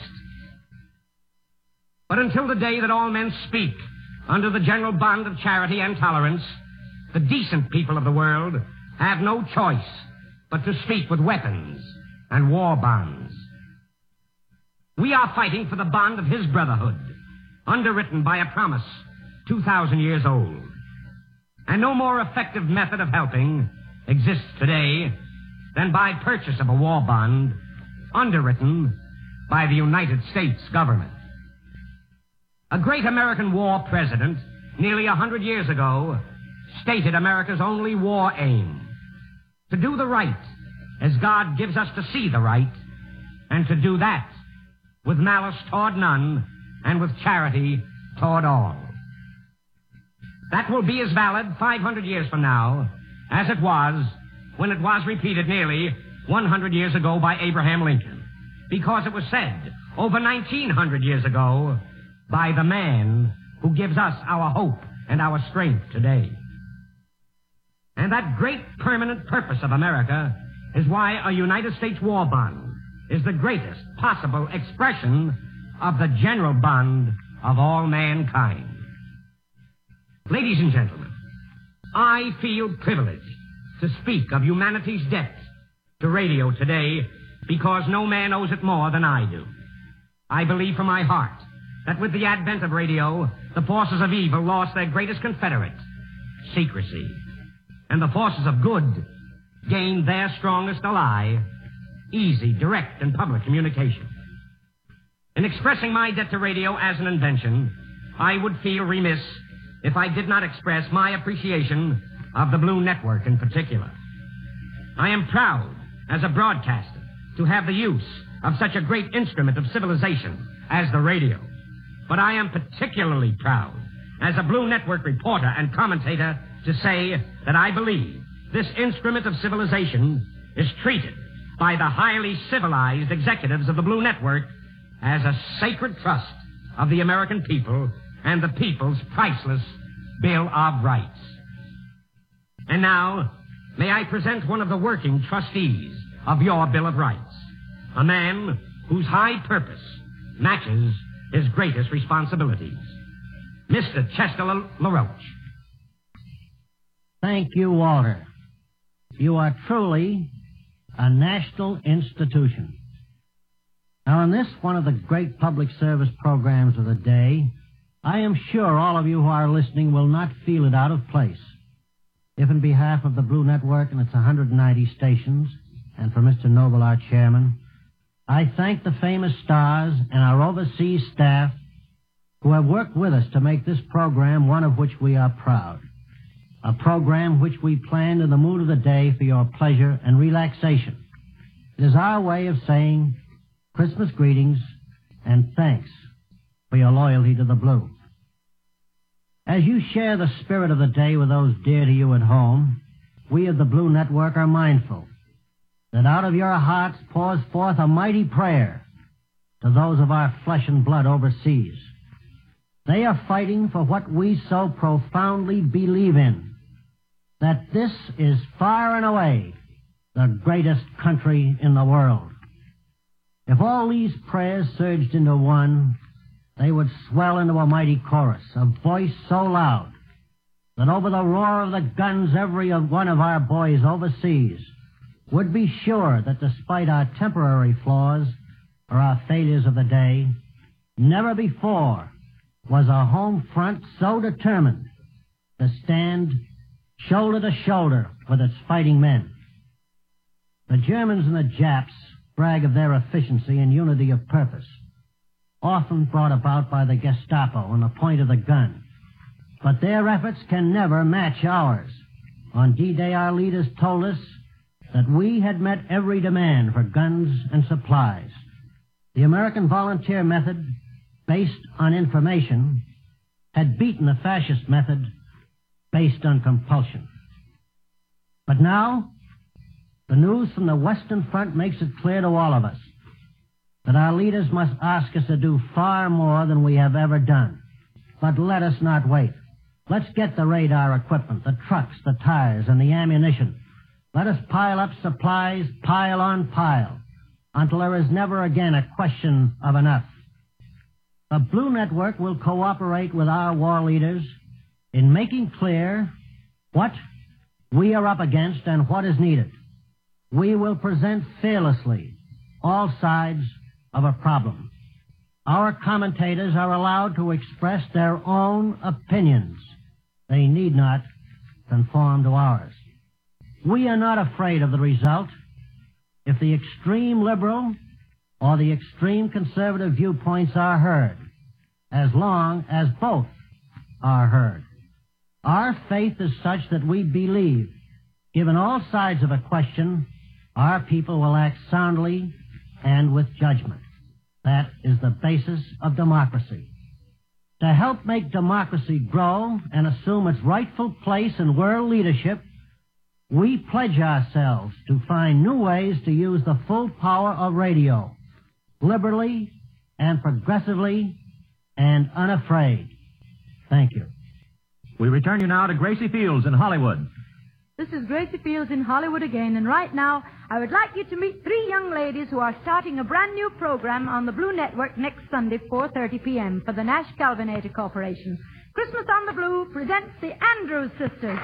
But until the day that all men speak under the general bond of charity and tolerance, the decent people of the world have no choice but to speak with weapons and war bonds. We are fighting for the bond of his brotherhood, underwritten by a promise 2,000 years old. And no more effective method of helping exists today than by purchase of a war bond underwritten by the United States government. A great American war president, nearly 100 years ago, stated America's only war aim: to do the right as God gives us to see the right, and to do that with malice toward none and with charity toward all. That will be as valid 500 years from now as it was when it was repeated nearly 100 years ago by Abraham Lincoln, because it was said over 1,900 years ago by the man who gives us our hope and our strength today. And that great permanent purpose of America is why a United States war bond is the greatest possible expression of the general bond of all mankind. Ladies and gentlemen, I feel privileged to speak of humanity's debt to radio today because no man owes it more than I do. I believe from my heart that with the advent of radio, the forces of evil lost their greatest confederate, secrecy, and the forces of good gained their strongest ally, easy, direct, and public communication. In expressing my debt to radio as an invention, I would feel remiss if I did not express my appreciation of the Blue Network in particular. I am proud, as a broadcaster, to have the use of such a great instrument of civilization as the radio. But I am particularly proud, as a Blue Network reporter and commentator, to say that I believe this instrument of civilization is treated by the highly civilized executives of the Blue Network as a sacred trust of the American people and the people's priceless Bill of Rights. And now, may I present one of the working trustees of your Bill of Rights, a man whose high purpose matches his greatest responsibilities, Mr. Chester LaRoche. Thank you, Walter. You are truly a national institution. Now, in this, one of the great public service programs of the day, I am sure all of you who are listening will not feel it out of place if, in behalf of the Blue Network and its 190 stations, and for Mr. Noble, our chairman, I thank the famous stars and our overseas staff who have worked with us to make this program one of which we are proud. A program which we planned in the mood of the day for your pleasure and relaxation. It is our way of saying Christmas greetings and thanks for your loyalty to the Blue. As you share the spirit of the day with those dear to you at home, we of the Blue Network are mindful that out of your hearts pours forth a mighty prayer to those of our flesh and blood overseas. They are fighting for what we so profoundly believe in, that this is far and away the greatest country in the world. If all these prayers surged into one, they would swell into a mighty chorus, a voice so loud that over the roar of the guns every one of our boys overseas would be sure that despite our temporary flaws or our failures of the day, never before was a home front so determined to stand shoulder to shoulder with its fighting men. The Germans and the Japs brag of their efficiency and unity of purpose, often brought about by the Gestapo on the point of the gun. But their efforts can never match ours. On D-Day, our leaders told us that we had met every demand for guns and supplies. The American volunteer method, based on information, had beaten the fascist method based on compulsion. But now, the news from the Western Front makes it clear to all of us that our leaders must ask us to do far more than we have ever done. But let us not wait. Let's get the radar equipment, the trucks, the tires, and the ammunition. Let us pile up supplies, pile on pile, until there is never again a question of enough. The Blue Network will cooperate with our war leaders in making clear what we are up against and what is needed. We will present fearlessly all sides of a problem. Our commentators are allowed to express their own opinions. They need not conform to ours. We are not afraid of the result if the extreme liberal or the extreme conservative viewpoints are heard, as long as both are heard. Our faith is such that we believe, given all sides of a question, our people will act soundly and with judgment. That is the basis of democracy. To help make democracy grow and assume its rightful place in world leadership, we pledge ourselves to find new ways to use the full power of radio, liberally and progressively and unafraid. Thank you. We return you now to Gracie Fields in Hollywood. This is Gracie Fields in Hollywood again, and right now I would like you to meet three young ladies who are starting a brand new program on the Blue Network next Sunday, 4:30 p.m. for the Nash Calvinator Corporation. Christmas on the Blue presents the Andrews Sisters.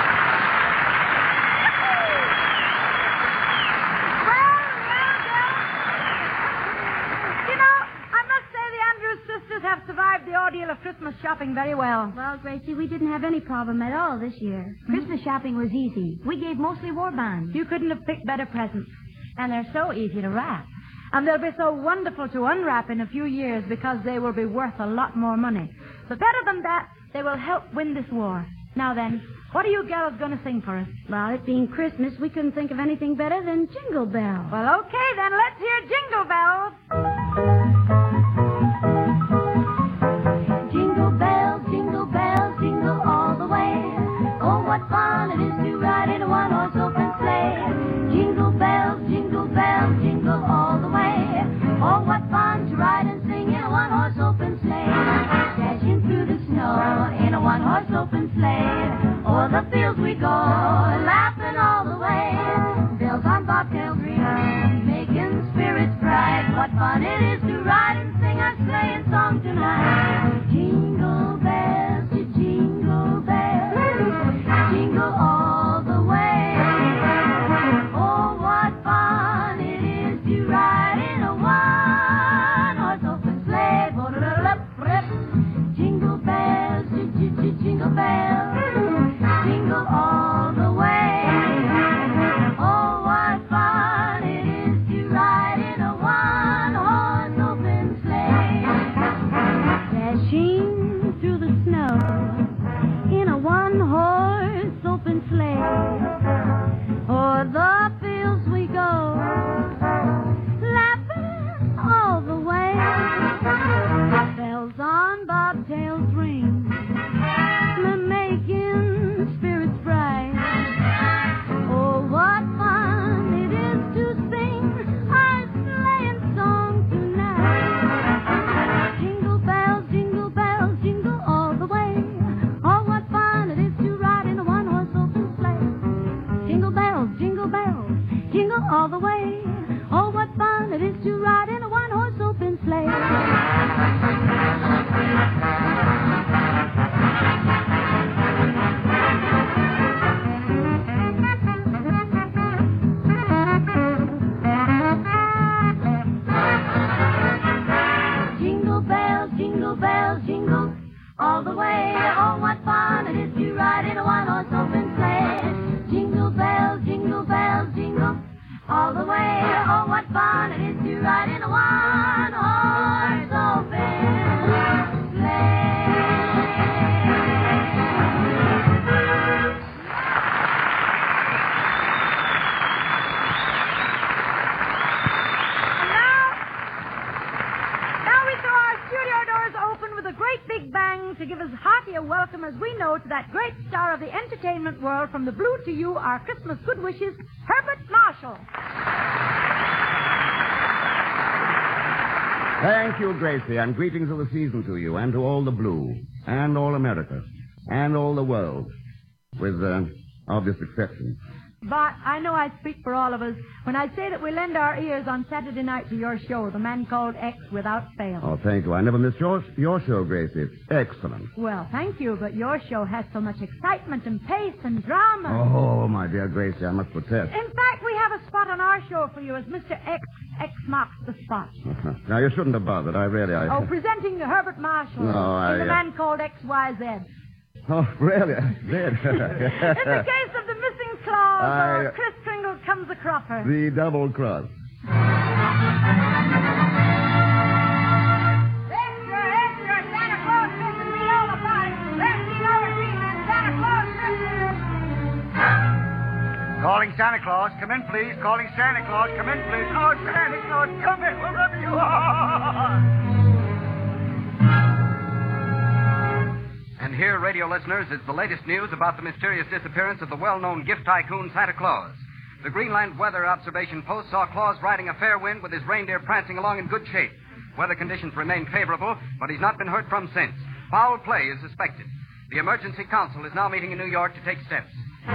Sisters have survived the ordeal of Christmas shopping very well. Well, Gracie, we didn't have any problem at all this year. Christmas shopping was easy. We gave mostly war bonds. You couldn't have picked better presents. And they're so easy to wrap. And they'll be so wonderful to unwrap in a few years because they will be worth a lot more money. But better than that, They will help win this war. Now then, what are you gals going to sing for us? Well, it being Christmas, we couldn't think of anything better than Jingle Bells. Well, okay, then let's hear Jingle Bells. Jingle bells, jingle all the way. Oh, what fun it is to ride in a one-horse open sleigh. Jingle bells, jingle all the way. Oh, what fun to ride and sing in a one-horse open sleigh. Dashing through the snow in a one-horse open sleigh. O'er the fields we go, laughing all the way. Bells on bobtails ring, making spirits bright. What fun it is to ride and sing our sleighing song tonight. Jingle bells, jingle bells, jingle all the way. Oh, what fun it is to ride in a one-horse open sleigh. Jingle bells, jingle bells, jingle all the way. Oh, what fun it is to ride in a one-horse open sleigh. Dashing through the snow in a one-horse open sleigh. O'er the fields we go, laughing all the way. Bells on bobtails ring, making spirits bright. Oh, what fun it is to sing our sleighing song tonight. Jingle bells, jingle all the way. Oh, what fun it is to ride in a one-horse open sleigh. Jingle bells, jingle all the way. Oh, what fun it is to ride in a one-horse open sleigh. Jingle bells, jingle all the way. Oh, what fun it is to ride in a one-horse open sleigh. Jingle bells, jingle all the way. Oh, what fun it is to ride in a one-horse open sleigh. Now we throw our studio doors open with a great big bang to give as hearty a welcome as we know to that great star of the entertainment world. From the Blue to you, our Christmas good wishes, Herbert Marshall. Thank you, Gracie, and greetings of the season to you, and to all the Blue, and all America, and all the world, with obvious exceptions. But I know I speak for all of us when I say that we lend our ears on Saturday night to your show, The Man Called X, without fail. Oh, thank you. I never miss your show, Gracie. It's excellent. Well, thank you, but your show has so much excitement and pace and drama. Oh, my dear Gracie, I must protest. In fact, we have a spot on our show for you as Mr. X. X marks the spot. Now, you shouldn't have bothered. Oh, presenting Herbert Marshall in The Man Called XYZ. Oh, really? Good. In the case of the missing clause, or Kris Kringle comes a cropper. The double cross. Extra, Santa Claus Christmas, read all about it. Let's see our treatment, Santa Claus Christmas. Calling Santa Claus. Come in, please. Calling Santa Claus. Come in, please. Oh, Santa Claus, come in wherever you are. And here, radio listeners, is the latest news about the mysterious disappearance of the well-known gift tycoon Santa Claus. The Greenland Weather Observation Post saw Claus riding a fair wind with his reindeer prancing along in good shape. Weather conditions remain favorable, but he's not been heard from since. Foul play is suspected. The Emergency Council is now meeting in New York to take steps.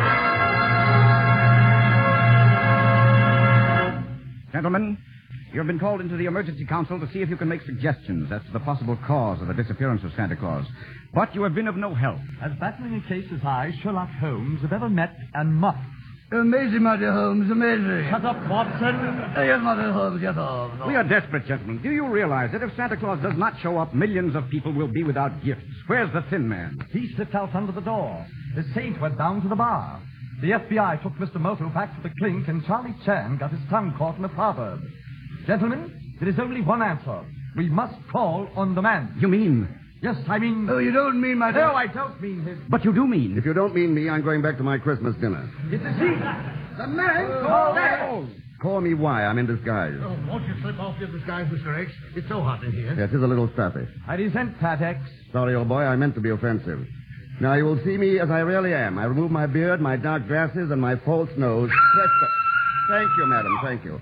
Gentlemen, you have been called into the Emergency Council to see if you can make suggestions as to the possible cause of the disappearance of Santa Claus. But you have been of no help. As battling a case as I, Sherlock Holmes, have ever met and must. Amazing, my dear Holmes, amazing. Shut up, Watson. Yes, my dear Holmes, get off. We are desperate, gentlemen. Do you realize that if Santa Claus does not show up, millions of people will be without gifts? Where's the Thin Man? He slipped out under the door. The saint went down to the bar. The FBI took Mr. Moto back to the clink, and Charlie Chan got his tongue caught in a proverb. Gentlemen, there is only one answer. We must call on the man. You mean Yes, I mean... Oh, you don't mean my... No, I don't mean his... But you do mean... If you don't mean me, I'm going back to my Christmas dinner. It's a he. The man called that. Call me why. I'm in disguise. Oh, won't you slip off your disguise, Mr. X? It's so hot in here. Yes, it's a little stuffy. I resent Pat X. Sorry, old boy. I meant to be offensive. Now, you will see me as I really am. I remove my beard, my dark glasses, and my false nose. Presto. Thank you, madam. Thank you.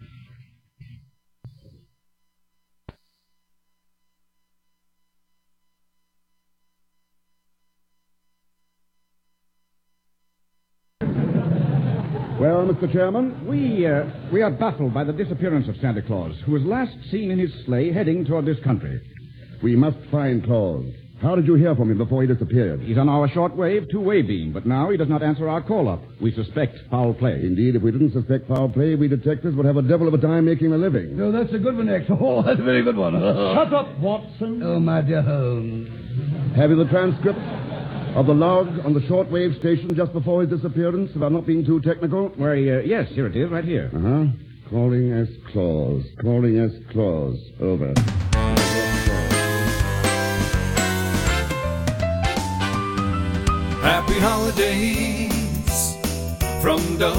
Well, Mr. Chairman, we are baffled by the disappearance of Santa Claus, who was last seen in his sleigh heading toward this country. We must find Claus. How did you hear from him before he disappeared? He's on our shortwave two-way beam, but now he does not answer our call-up. We suspect foul play. Indeed, if we didn't suspect foul play, we detectives would have a devil of a time making a living. No, that's a good one, X. Oh, that's a very good one. Shut up, Watson. Oh, my dear Have you the transcript of the log on the shortwave station just before his disappearance, if I'm not being too technical? Why, yes, here it is, right here. Uh-huh. Calling as Claus. Calling as Claus. Over. Happy holidays from